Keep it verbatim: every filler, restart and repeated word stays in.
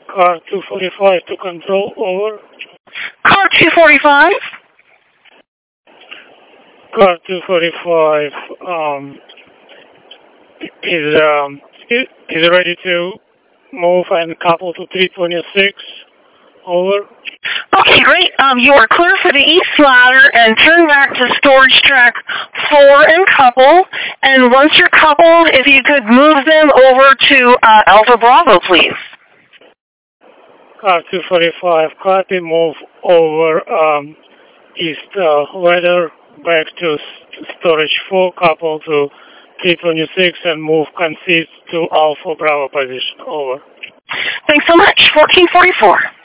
Car two forty-five to control, over. Car two forty-five. Car two forty-five um, is um, is ready to move and couple to three twenty-six, over. Okay, great. Um, you are clear for the east ladder and turn back to storage track four and couple. And once you're coupled, if you could move them over to uh, Alpha Bravo, please. Car two forty-five, copy, move over um, east uh, ladder back to s- storage four, couple to three twenty-six, and move conceit to Alpha Bravo position, over. Thanks so much. fourteen forty-four.